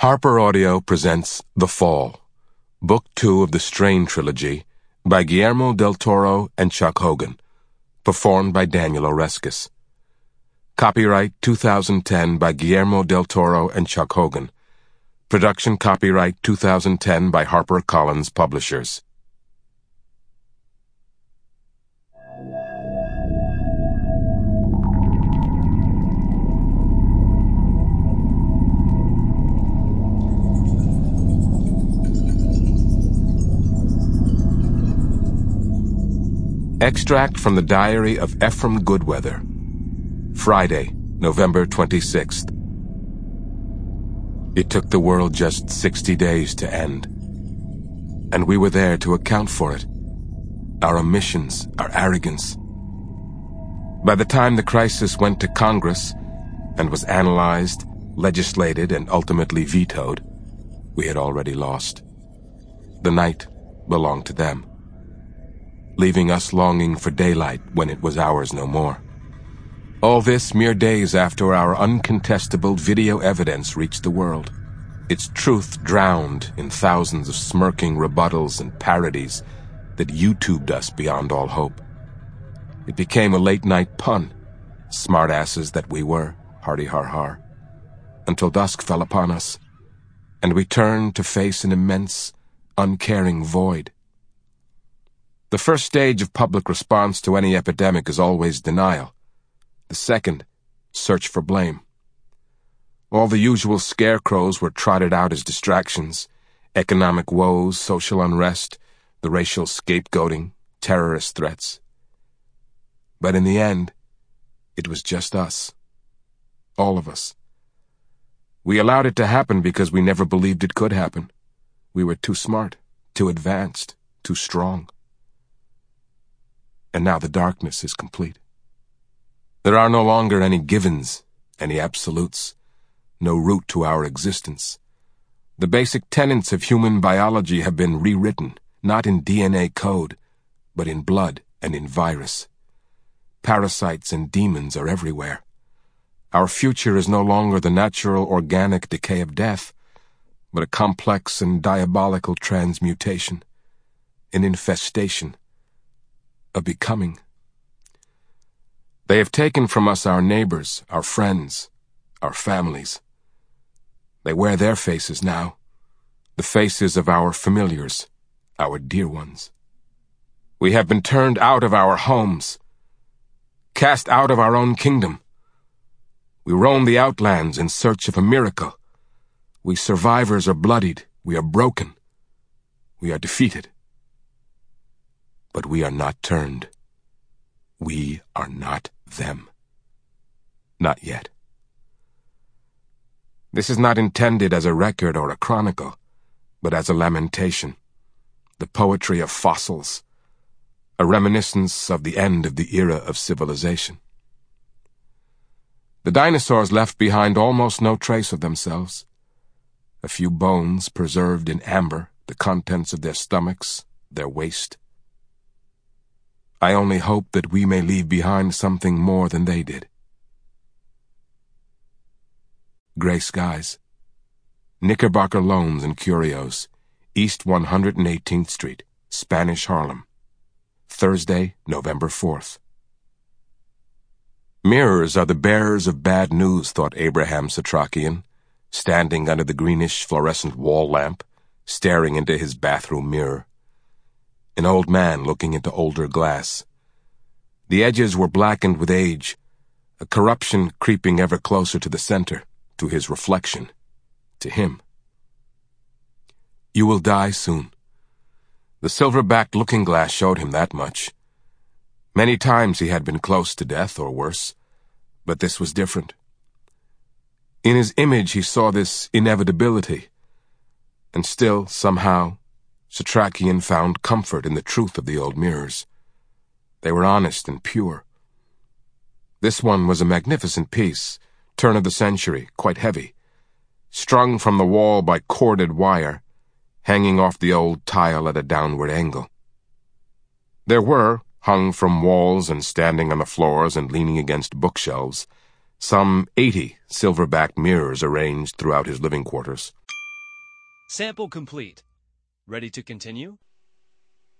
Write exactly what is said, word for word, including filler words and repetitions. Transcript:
Harper Audio presents The Fall, Book Two of the Strain Trilogy by Guillermo del Toro and Chuck Hogan, performed by Daniel Oreskes. Copyright two thousand ten by Guillermo del Toro and Chuck Hogan. Production copyright two thousand ten by HarperCollins Publishers. Extract from the diary of Ephraim Goodweather. Friday, November twenty-sixth. It took the world just sixty days to end. And we were there to account for it. Our omissions, our arrogance. By the time the crisis went to Congress and was analyzed, legislated, and ultimately vetoed, we had already lost. The night belonged to them, leaving us longing for daylight when it was ours no more. All this mere days after our uncontestable video evidence reached the world, its truth drowned in thousands of smirking rebuttals and parodies that YouTubed us beyond all hope. It became a late-night pun, smartasses that we were, hardy-har-har, until dusk fell upon us, and we turned to face an immense, uncaring void. The first stage of public response to any epidemic is always denial. The second, search for blame. All the usual scarecrows were trotted out as distractions: economic woes, social unrest, the racial scapegoating, terrorist threats. But in the end, it was just us. All of us. We allowed it to happen because we never believed it could happen. We were too smart, too advanced, too strong. And now the darkness is complete. There are no longer any givens, any absolutes, no root to our existence. The basic tenets of human biology have been rewritten, not in D N A code, but in blood and in virus. Parasites and demons are everywhere. Our future is no longer the natural organic decay of death, but a complex and diabolical transmutation, an infestation, a becoming. They have taken from us our neighbors, our friends, our families. They wear their faces now, the faces of our familiars, our dear ones. We have been turned out of our homes, cast out of our own kingdom. We roam the outlands in search of a miracle. We survivors are bloodied, we are broken, we are defeated. But we are not turned. We are not them. Not yet. This is not intended as a record or a chronicle, but as a lamentation, the poetry of fossils, a reminiscence of the end of the era of civilization. The dinosaurs left behind almost no trace of themselves. A few bones preserved in amber, the contents of their stomachs, their waste. I only hope that we may leave behind something more than they did. Gray skies. Knickerbocker Loans and Curios, East one hundred eighteenth Street, Spanish Harlem. Thursday, November fourth. Mirrors are the bearers of bad news, thought Abraham Satrakian, standing under the greenish fluorescent wall lamp, staring into his bathroom mirror. An old man looking into older glass. The edges were blackened with age, a corruption creeping ever closer to the center, to his reflection, to him. You will die soon. The silver-backed looking-glass showed him that much. Many times he had been close to death or worse, but this was different. In his image he saw this inevitability, and still, somehow, Satrakian found comfort in the truth of the old mirrors. They were honest and pure. This one was a magnificent piece, turn of the century, quite heavy, strung from the wall by corded wire, hanging off the old tile at a downward angle. There were, hung from walls and standing on the floors and leaning against bookshelves, some eighty silver-backed mirrors arranged throughout his living quarters. Sample complete. Ready to continue?